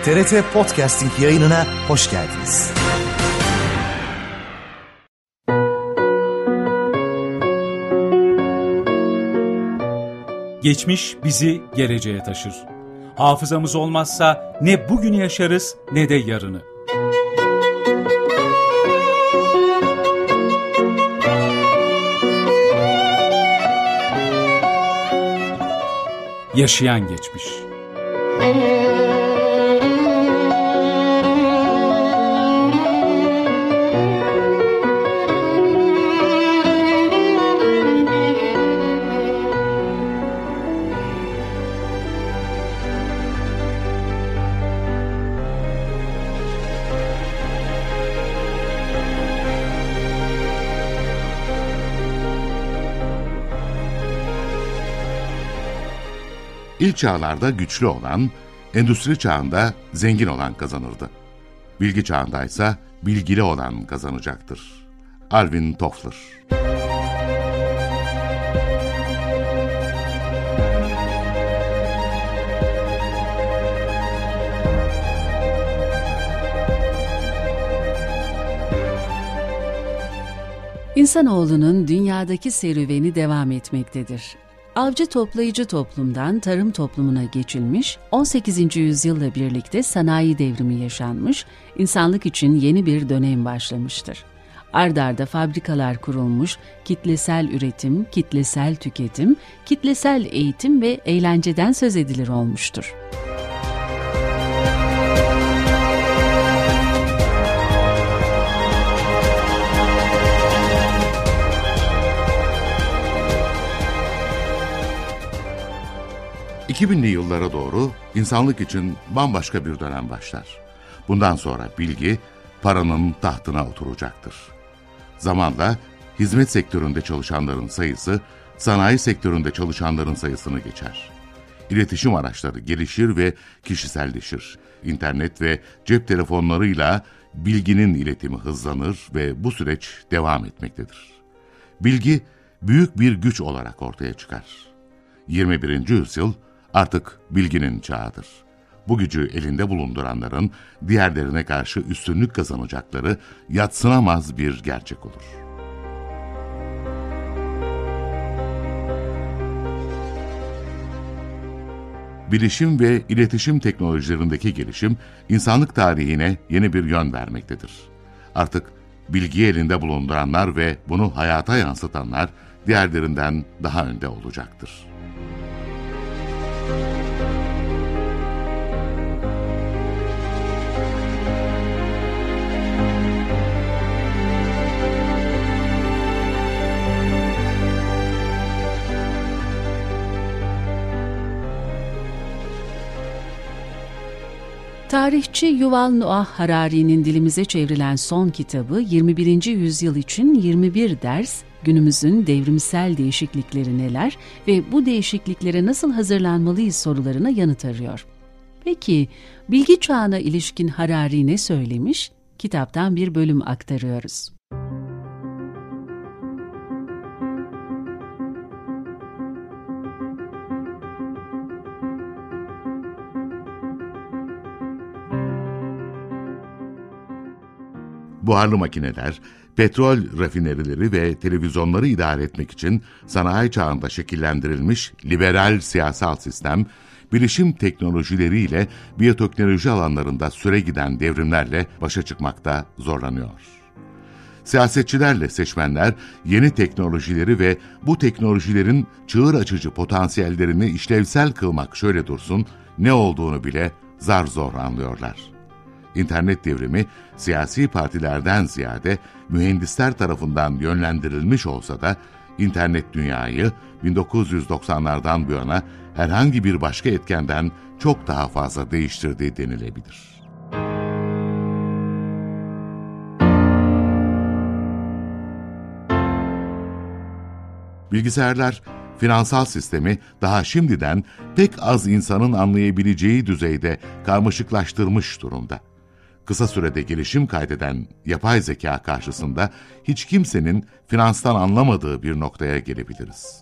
TRT Podcasting yayınına hoş geldiniz. Geçmiş bizi geleceğe taşır. Hafızamız olmazsa ne bugünü yaşarız ne de yarını. Yaşayan geçmiş. İlk çağlarda güçlü olan, endüstri çağında zengin olan kazanırdı. Bilgi çağında ise bilgili olan kazanacaktır. Alvin Toffler. İnsanoğlunun dünyadaki serüveni devam etmektedir. Avcı toplayıcı toplumdan tarım toplumuna geçilmiş, 18. yüzyılla birlikte sanayi devrimi yaşanmış, insanlık için yeni bir dönem başlamıştır. Ard arda fabrikalar kurulmuş, kitlesel üretim, kitlesel tüketim, kitlesel eğitim ve eğlenceden söz edilir olmuştur. ...2000'li yıllara doğru insanlık için bambaşka bir dönem başlar. Bundan sonra bilgi, paranın tahtına oturacaktır. Zamanla hizmet sektöründe çalışanların sayısı, sanayi sektöründe çalışanların sayısını geçer. İletişim araçları gelişir ve kişiselleşir. İnternet ve cep telefonlarıyla bilginin iletimi hızlanır ve bu süreç devam etmektedir. Bilgi, büyük bir güç olarak ortaya çıkar. 21. yüzyıl, artık bilginin çağıdır. Bu gücü elinde bulunduranların diğerlerine karşı üstünlük kazanacakları yadsınamaz bir gerçek olur. Bilişim ve iletişim teknolojilerindeki gelişim, insanlık tarihine yeni bir yön vermektedir. Artık bilgiyi elinde bulunduranlar ve bunu hayata yansıtanlar diğerlerinden daha önde olacaktır. Tarihçi Yuval Noah Harari'nin dilimize çevrilen son kitabı 21. yüzyıl için 21 ders, günümüzün devrimsel değişiklikleri neler ve bu değişikliklere nasıl hazırlanmalıyız sorularına yanıt arıyor. Peki, bilgi çağına ilişkin Harari ne söylemiş? Kitaptan bir bölüm aktarıyoruz. Buharlı makineler, petrol rafinerileri ve televizyonları idare etmek için sanayi çağında şekillendirilmiş liberal siyasal sistem, bilişim teknolojileriyle biyoteknoloji alanlarında süre giden devrimlerle başa çıkmakta zorlanıyor. Siyasetçilerle seçmenler yeni teknolojileri ve bu teknolojilerin çığır açıcı potansiyellerini işlevsel kılmak şöyle dursun, ne olduğunu bile zar zor anlıyorlar. İnternet devrimi siyasi partilerden ziyade mühendisler tarafından yönlendirilmiş olsa da internet dünyayı 1990'lardan bu yana herhangi bir başka etkenden çok daha fazla değiştirdiği denilebilir. Bilgisayarlar, finansal sistemi daha şimdiden pek az insanın anlayabileceği düzeyde karmaşıklaştırmış durumda. Kısa sürede gelişim kaydeden yapay zeka karşısında hiç kimsenin finanstan anlamadığı bir noktaya gelebiliriz.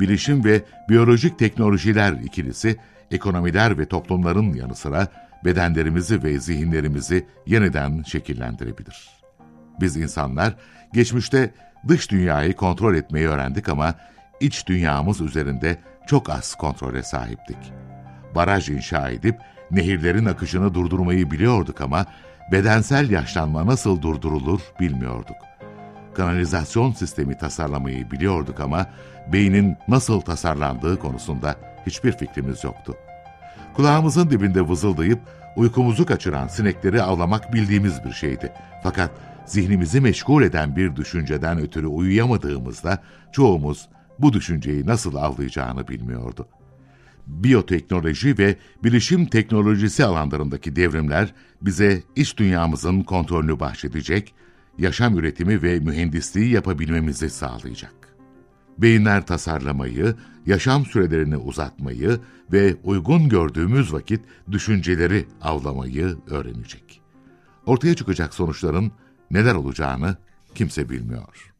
bilişim ve biyolojik teknolojiler ikilisi, ekonomiler ve toplumların yanı sıra bedenlerimizi ve zihinlerimizi yeniden şekillendirebilir. Biz insanlar geçmişte dış dünyayı kontrol etmeyi öğrendik ama iç dünyamız üzerinde çok az kontrole sahiptik. Baraj inşa edip nehirlerin akışını durdurmayı biliyorduk ama bedensel yaşlanma nasıl durdurulur bilmiyorduk. Kanalizasyon sistemi tasarlamayı biliyorduk ama beynin nasıl tasarlandığı konusunda hiçbir fikrimiz yoktu. Kulağımızın dibinde vızıldayıp uykumuzu kaçıran sinekleri avlamak bildiğimiz bir şeydi. Fakat zihnimizi meşgul eden bir düşünceden ötürü uyuyamadığımızda çoğumuz bu düşünceyi nasıl avlayacağını bilmiyordu. Biyoteknoloji ve bilişim teknolojisi alanlarındaki devrimler bize iç dünyamızın kontrolünü bahşedecek, yaşam üretimi ve mühendisliği yapabilmemizi sağlayacak. Beyinler tasarlamayı, yaşam sürelerini uzatmayı ve uygun gördüğümüz vakit düşünceleri avlamayı öğrenecek. Ortaya çıkacak sonuçların neler olacağını kimse bilmiyor.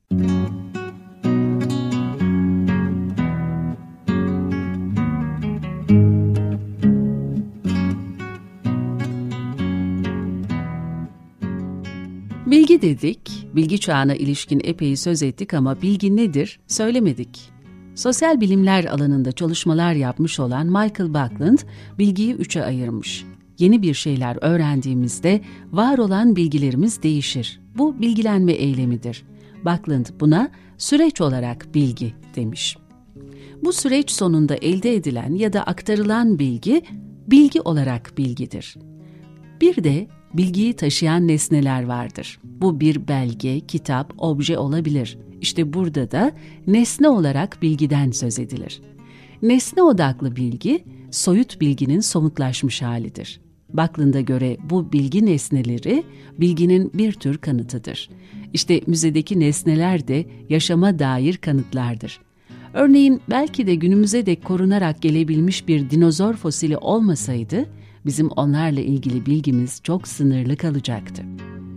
Bilgi dedik, bilgi çağına ilişkin epey söz ettik ama bilgi nedir söylemedik. Sosyal bilimler alanında çalışmalar yapmış olan Michael Buckland, bilgiyi 3'e ayırmış. Yeni bir şeyler öğrendiğimizde var olan bilgilerimiz değişir. Bu bilgilenme eylemidir. Buckland buna süreç olarak bilgi demiş. Bu süreç sonunda elde edilen ya da aktarılan bilgi olarak bilgidir. Bir de bilgiyi taşıyan nesneler vardır. Bu bir belge, kitap, obje olabilir. İşte burada da nesne olarak bilgiden söz edilir. Nesne odaklı bilgi, soyut bilginin somutlaşmış halidir. Buckland'a göre bu bilgi nesneleri, bilginin bir tür kanıtıdır. İşte müzedeki nesneler de yaşama dair kanıtlardır. Örneğin belki de günümüze dek korunarak gelebilmiş bir dinozor fosili olmasaydı, bizim onlarla ilgili bilgimiz çok sınırlı kalacaktı.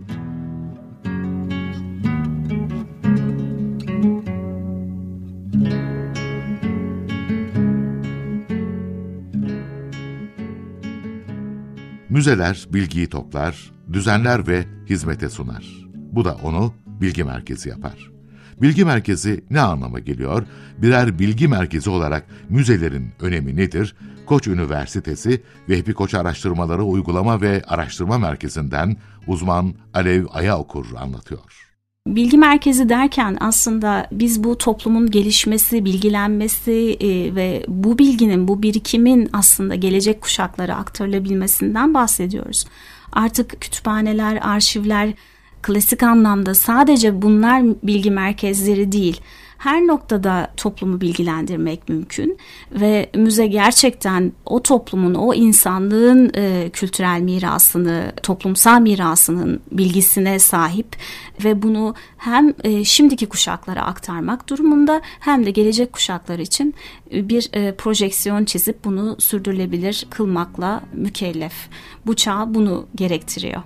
Müzeler bilgiyi toplar, düzenler ve hizmete sunar. Bu da onu bilgi merkezi yapar. Bilgi merkezi ne anlama geliyor? Birer bilgi merkezi olarak müzelerin önemi nedir? Koç Üniversitesi Vehbi Koç Araştırmaları Uygulama ve Araştırma Merkezi'nden uzman Alev Ayaokur anlatıyor. Bilgi merkezi derken aslında biz bu toplumun gelişmesi, bilgilenmesi ve bu bilginin, bu birikimin aslında gelecek kuşaklara aktarılabilmesinden bahsediyoruz. Artık kütüphaneler, arşivler, klasik anlamda sadece bunlar bilgi merkezleri değil. Her noktada toplumu bilgilendirmek mümkün ve müze gerçekten o toplumun, o insanlığın kültürel mirasını, toplumsal mirasının bilgisine sahip ve bunu hem şimdiki kuşaklara aktarmak durumunda hem de gelecek kuşaklar için bir projeksiyon çizip bunu sürdürülebilir kılmakla mükellef. Bu çağ bunu gerektiriyor.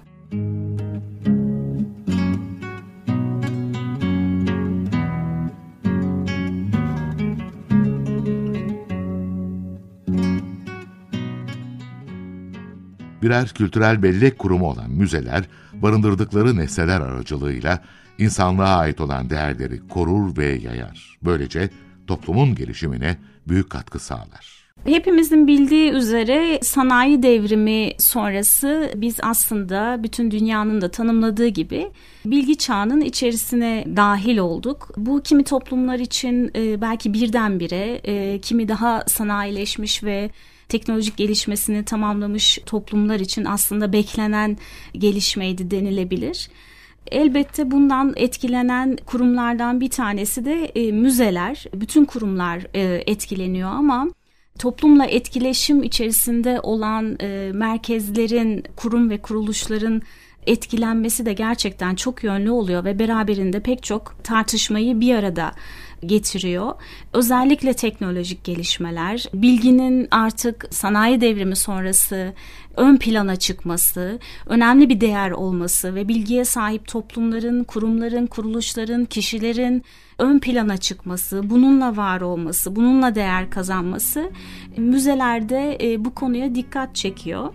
Birer kültürel bellek kurumu olan müzeler, barındırdıkları nesneler aracılığıyla insanlığa ait olan değerleri korur ve yayar. Böylece toplumun gelişimine büyük katkı sağlar. Hepimizin bildiği üzere sanayi devrimi sonrası biz aslında bütün dünyanın da tanımladığı gibi bilgi çağının içerisine dahil olduk. Bu kimi toplumlar için belki birdenbire, kimi daha sanayileşmiş ve teknolojik gelişmesini tamamlamış toplumlar için aslında beklenen gelişmeydi denilebilir. Elbette bundan etkilenen kurumlardan bir tanesi de müzeler. Bütün kurumlar etkileniyor ama toplumla etkileşim içerisinde olan merkezlerin, kurum ve kuruluşların etkilenmesi de gerçekten çok yönlü oluyor ve beraberinde pek çok tartışmayı bir arada getiriyor. Özellikle teknolojik gelişmeler, bilginin artık sanayi devrimi sonrası ön plana çıkması, önemli bir değer olması ve bilgiye sahip toplumların, kurumların, kuruluşların, kişilerin ön plana çıkması, bununla var olması, bununla değer kazanması müzelerde bu konuya dikkat çekiyor.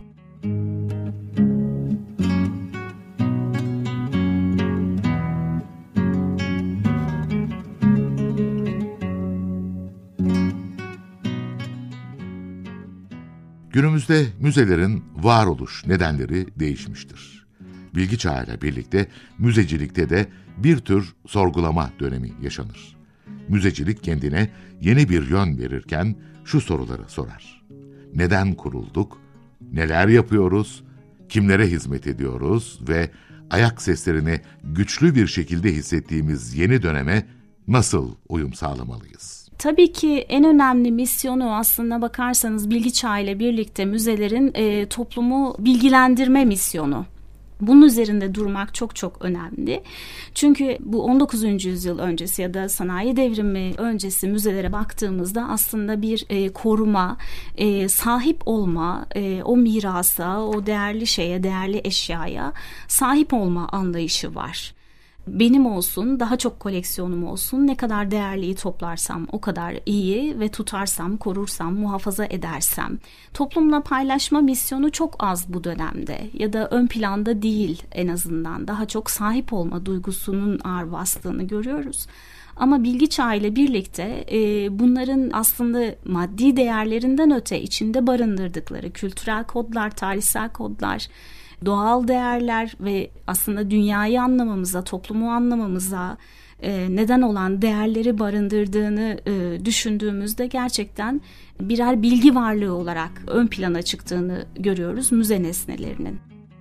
Günümüzde müzelerin varoluş nedenleri değişmiştir. Bilgi çağıyla birlikte müzecilikte de bir tür sorgulama dönemi yaşanır. Müzecilik kendine yeni bir yön verirken şu soruları sorar. Neden kurulduk? Neler yapıyoruz? Kimlere hizmet ediyoruz? Ve ayak seslerini güçlü bir şekilde hissettiğimiz yeni döneme nasıl uyum sağlamalıyız? Tabii ki en önemli misyonu aslında bakarsanız bilgi çağı ile birlikte müzelerin toplumu bilgilendirme misyonu. Bunun üzerinde durmak çok çok önemli. Çünkü bu 19. yüzyıl öncesi ya da sanayi devrimi öncesi müzelere baktığımızda aslında bir koruma, sahip olma, o mirasa, o değerli şeye, değerli eşyaya sahip olma anlayışı var. Benim olsun, daha çok koleksiyonum olsun, ne kadar değerliyi toplarsam o kadar iyi ve tutarsam, korursam, muhafaza edersem. Toplumla paylaşma misyonu çok az bu dönemde ya da ön planda değil en azından. Daha çok sahip olma duygusunun ağır bastığını görüyoruz. Ama bilgi çağı ile birlikte bunların aslında maddi değerlerinden öte içinde barındırdıkları kültürel kodlar, tarihsel kodlar, doğal değerler ve aslında dünyayı anlamamıza, toplumu anlamamıza neden olan değerleri barındırdığını düşündüğümüzde gerçekten birer bilgi varlığı olarak ön plana çıktığını görüyoruz müze nesnelerinin.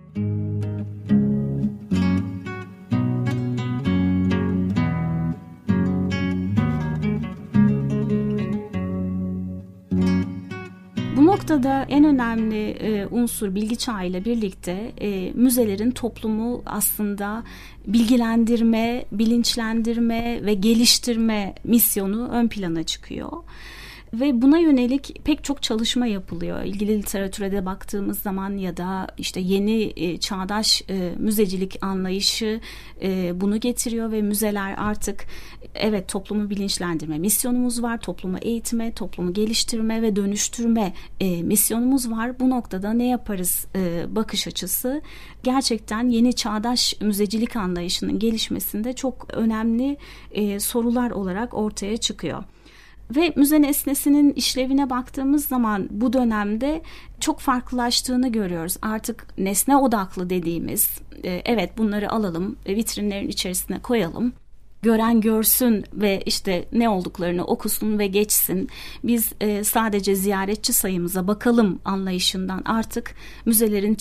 Bu noktada en önemli unsur bilgi çağı ile birlikte müzelerin toplumu aslında bilgilendirme, bilinçlendirme ve geliştirme misyonu ön plana çıkıyor. Ve buna yönelik pek çok çalışma yapılıyor. İlgili literatüre de baktığımız zaman ya da işte yeni çağdaş müzecilik anlayışı bunu getiriyor ve müzeler artık evet toplumu bilinçlendirme misyonumuz var, toplumu eğitme, toplumu geliştirme ve dönüştürme misyonumuz var. Bu noktada ne yaparız bakış açısı gerçekten yeni çağdaş müzecilik anlayışının gelişmesinde çok önemli sorular olarak ortaya çıkıyor. Ve müze nesnesinin işlevine baktığımız zaman bu dönemde çok farklılaştığını görüyoruz. Artık nesne odaklı dediğimiz, evet bunları alalım, vitrinlerin içerisine koyalım. Gören görsün ve işte ne olduklarını okusun ve geçsin. Biz sadece ziyaretçi sayımıza bakalım anlayışından artık müzelerin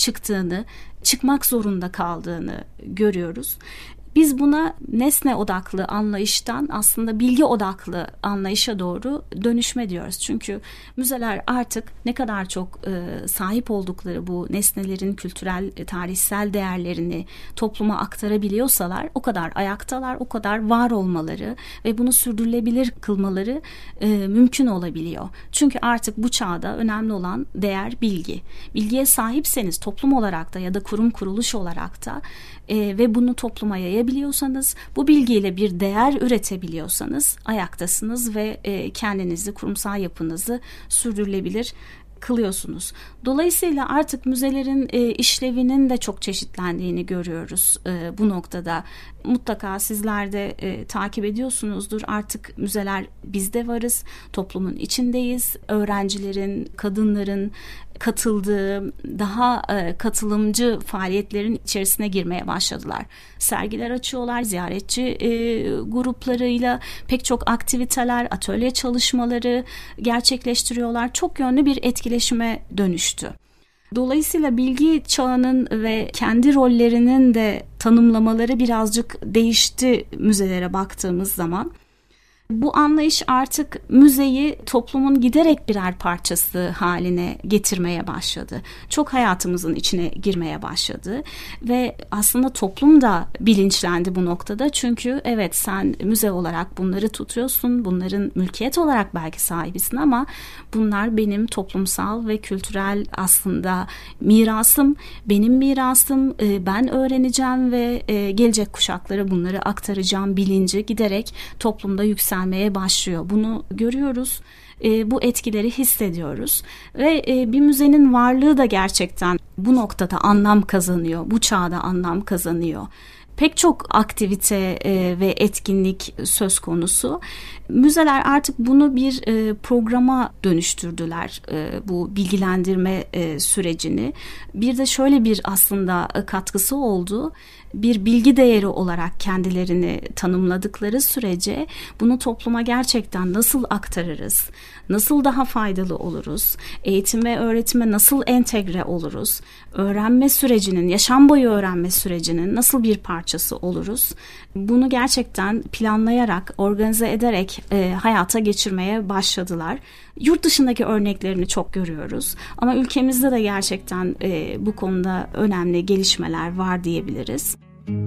çıkmak zorunda kaldığını görüyoruz. Biz buna nesne odaklı anlayıştan aslında bilgi odaklı anlayışa doğru dönüşme diyoruz. Çünkü müzeler artık ne kadar çok sahip oldukları bu nesnelerin kültürel, tarihsel değerlerini topluma aktarabiliyorsalar o kadar ayaktalar, o kadar var olmaları ve bunu sürdürülebilir kılmaları mümkün olabiliyor. Çünkü artık bu çağda önemli olan değer bilgi. Bilgiye sahipseniz toplum olarak da ya da kurum kuruluş olarak da ve bunu topluma yayabiliyorsanız, bu bilgiyle bir değer üretebiliyorsanız ayaktasınız ve kendinizi, kurumsal yapınızı sürdürülebilir kılıyorsunuz. Dolayısıyla artık müzelerin işlevinin de çok çeşitlendiğini görüyoruz bu noktada. Mutlaka sizler de takip ediyorsunuzdur. Artık müzeler bizde varız, toplumun içindeyiz. Öğrencilerin, kadınların katıldığı daha katılımcı faaliyetlerin içerisine girmeye başladılar. Sergiler açıyorlar, ziyaretçi gruplarıyla pek çok aktiviteler, atölye çalışmaları gerçekleştiriyorlar. Çok yönlü bir etkileşime dönüştü. Dolayısıyla bilgi çağının ve kendi rollerinin de tanımlamaları birazcık değişti müzelere baktığımız zaman. Bu anlayış artık müzeyi toplumun giderek birer parçası haline getirmeye başladı. Çok hayatımızın içine girmeye başladı ve aslında toplum da bilinçlendi bu noktada. Çünkü evet, sen müze olarak bunları tutuyorsun, bunların mülkiyet olarak belki sahibisin ama bunlar benim toplumsal ve kültürel aslında mirasım, benim mirasım, ben öğreneceğim ve gelecek kuşaklara bunları aktaracağım bilinci giderek toplumda yükselmeye başlıyor. Bunu görüyoruz. Bu etkileri hissediyoruz ve bir müzenin varlığı da gerçekten bu noktada anlam kazanıyor, bu çağda anlam kazanıyor. Pek çok aktivite ve etkinlik söz konusu. Müzeler artık bunu bir programa dönüştürdüler, bu bilgilendirme sürecini. Bir de şöyle bir aslında katkısı oldu. Bir bilgi değeri olarak kendilerini tanımladıkları sürece bunu topluma gerçekten nasıl aktarırız, nasıl daha faydalı oluruz, eğitim ve öğretime nasıl entegre oluruz, öğrenme sürecinin, yaşam boyu öğrenme sürecinin nasıl bir parçası oluruz, bunu gerçekten planlayarak, organize ederek hayata geçirmeye başladılar. Yurt dışındaki örneklerini çok görüyoruz ama ülkemizde de gerçekten bu konuda önemli gelişmeler var diyebiliriz.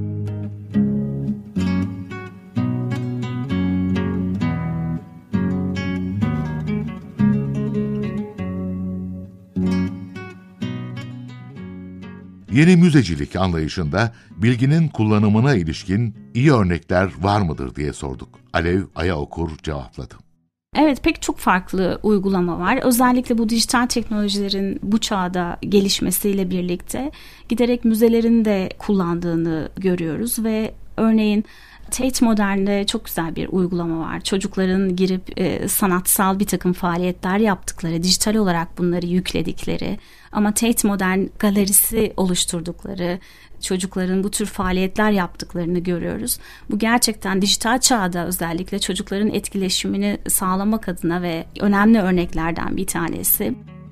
Yeni müzecilik anlayışında bilginin kullanımına ilişkin iyi örnekler var mıdır diye sorduk. Alev Ayaokur cevapladı. Evet, pek çok farklı uygulama var. Özellikle bu dijital teknolojilerin bu çağda gelişmesiyle birlikte giderek müzelerin de kullandığını görüyoruz ve örneğin Tate Modern'de çok güzel bir uygulama var. Çocukların girip sanatsal bir takım faaliyetler yaptıkları, dijital olarak bunları yükledikleri ama Tate Modern galerisi oluşturdukları, çocukların bu tür faaliyetler yaptıklarını görüyoruz. Bu gerçekten dijital çağda özellikle çocukların etkileşimini sağlamak adına ve önemli örneklerden bir tanesi.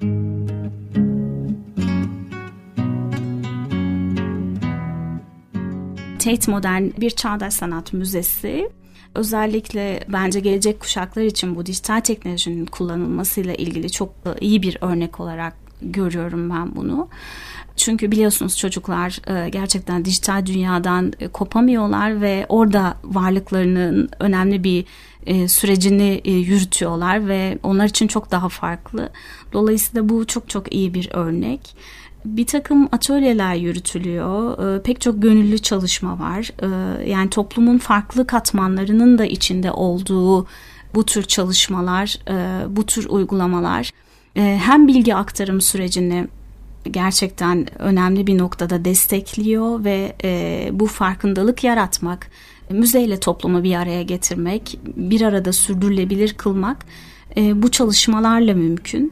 Tate Modern bir çağdaş sanat müzesi. Özellikle bence gelecek kuşaklar için bu dijital teknolojinin kullanılmasıyla ilgili çok iyi bir örnek olarak görüyorum ben bunu. Çünkü biliyorsunuz çocuklar gerçekten dijital dünyadan kopamıyorlar ve orada varlıklarının önemli bir sürecini yürütüyorlar ve onlar için çok daha farklı. Dolayısıyla bu çok çok iyi bir örnek. Bir takım atölyeler yürütülüyor, pek çok gönüllü çalışma var. Yani toplumun farklı katmanlarının da içinde olduğu bu tür çalışmalar, bu tür uygulamalar hem bilgi aktarım sürecini gerçekten önemli bir noktada destekliyor ve bu farkındalık yaratmak, müzeyle toplumu bir araya getirmek, bir arada sürdürülebilir kılmak bu çalışmalarla mümkün.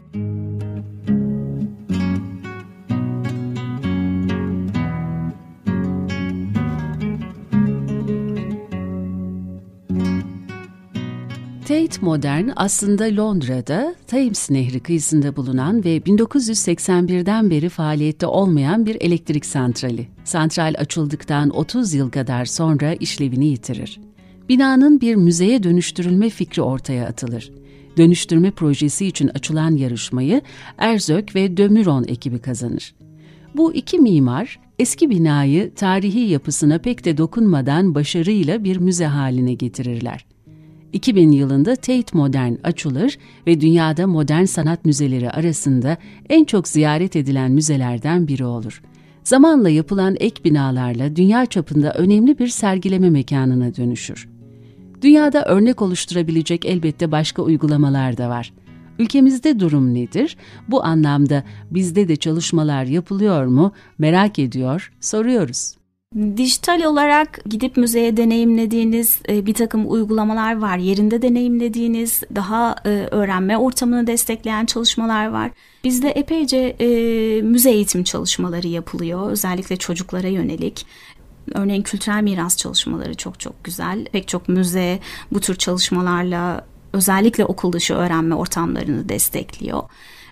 Tate Modern aslında Londra'da Thames Nehri kıyısında bulunan ve 1981'den beri faaliyette olmayan bir elektrik santrali. Santral açıldıktan 30 yıl kadar sonra işlevini yitirir. Binanın bir müzeye dönüştürülme fikri ortaya atılır. Dönüştürme projesi için açılan yarışmayı Erzök ve de Meuron ekibi kazanır. Bu iki mimar eski binayı tarihi yapısına pek de dokunmadan başarıyla bir müze haline getirirler. 2000 yılında Tate Modern açılır ve dünyada modern sanat müzeleri arasında en çok ziyaret edilen müzelerden biri olur. Zamanla yapılan ek binalarla dünya çapında önemli bir sergileme mekanına dönüşür. Dünyada örnek oluşturabilecek elbette başka uygulamalar da var. Ülkemizde durum nedir? Bu anlamda bizde de çalışmalar yapılıyor mu? Merak ediyor, soruyoruz. Dijital olarak gidip müzeye deneyimlediğiniz bir takım uygulamalar var. Yerinde deneyimlediğiniz, daha öğrenme ortamını destekleyen çalışmalar var. Bizde epeyce müze eğitim çalışmaları yapılıyor. Özellikle çocuklara yönelik. Örneğin kültürel miras çalışmaları çok çok güzel. Pek çok müze bu tür çalışmalarla özellikle okul dışı öğrenme ortamlarını destekliyor.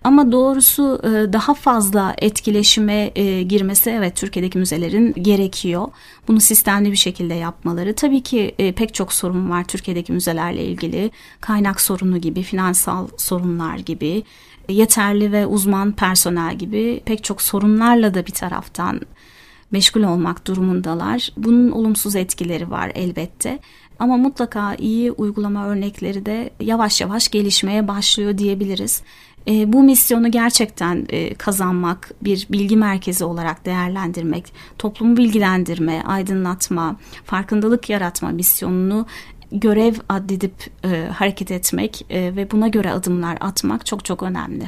Ama doğrusu daha fazla etkileşime girmesi evet Türkiye'deki müzelerin gerekiyor. Bunu sistemli bir şekilde yapmaları. Tabii ki pek çok sorun var Türkiye'deki müzelerle ilgili. Kaynak sorunu gibi, finansal sorunlar gibi, yeterli ve uzman personel gibi pek çok sorunlarla da bir taraftan meşgul olmak durumundalar. Bunun olumsuz etkileri var elbette. Ama mutlaka iyi uygulama örnekleri de yavaş yavaş gelişmeye başlıyor diyebiliriz. Bu misyonu gerçekten kazanmak, bir bilgi merkezi olarak değerlendirmek, toplumu bilgilendirme, aydınlatma, farkındalık yaratma misyonunu görev addedip hareket etmek ve buna göre adımlar atmak çok çok önemli.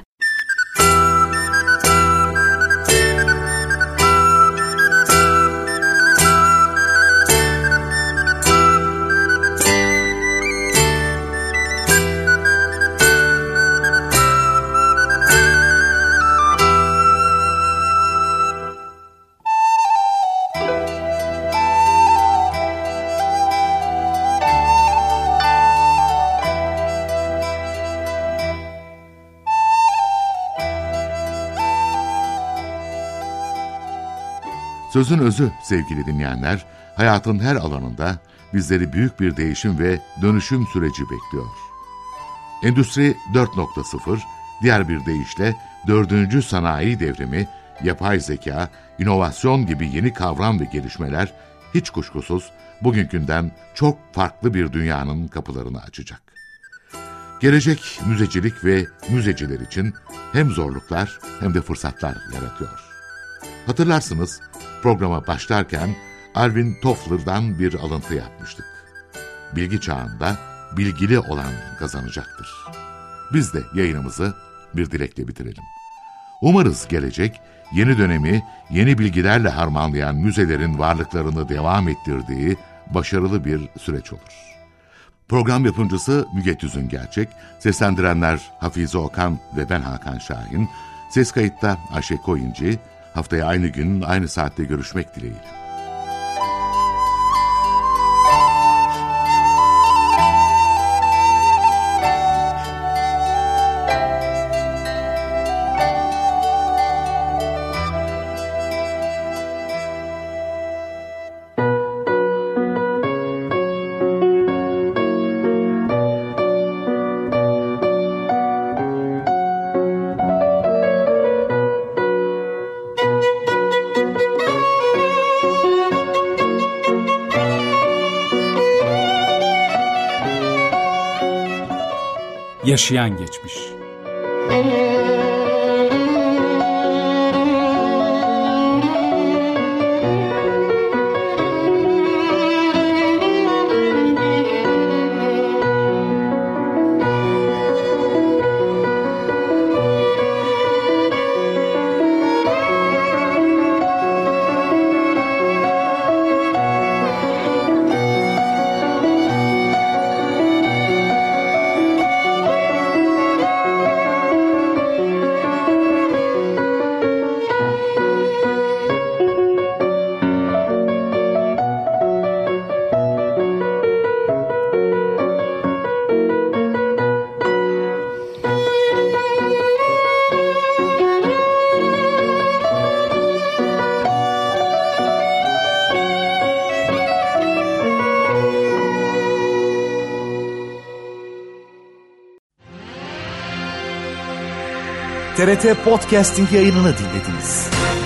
Sözün özü sevgili dinleyenler, hayatın her alanında bizleri büyük bir değişim ve dönüşüm süreci bekliyor. Endüstri 4.0, diğer bir deyişle 4. sanayi devrimi, yapay zeka, inovasyon gibi yeni kavram ve gelişmeler hiç kuşkusuz bugünkünden çok farklı bir dünyanın kapılarını açacak. Gelecek müzecilik ve müzeciler için hem zorluklar hem de fırsatlar yaratıyor. Hatırlarsınız, programa başlarken Alvin Toffler'dan bir alıntı yapmıştık. Bilgi çağında bilgili olan kazanacaktır. Biz de yayınımızı bir dilekle bitirelim. Umarız gelecek, yeni dönemi yeni bilgilerle harmanlayan müzelerin varlıklarını devam ettirdiği başarılı bir süreç olur. Program yapımcısı Müge Tüzüngerçek, seslendirenler Hafize Okan ve ben Hakan Şahin, ses kayıtta Ayşe Koyuncu. Haftaya aynı gün, aynı saatte görüşmek dileğiyle. Yaşayan geçmiş. TRT Podcasting yayınını dinlediniz.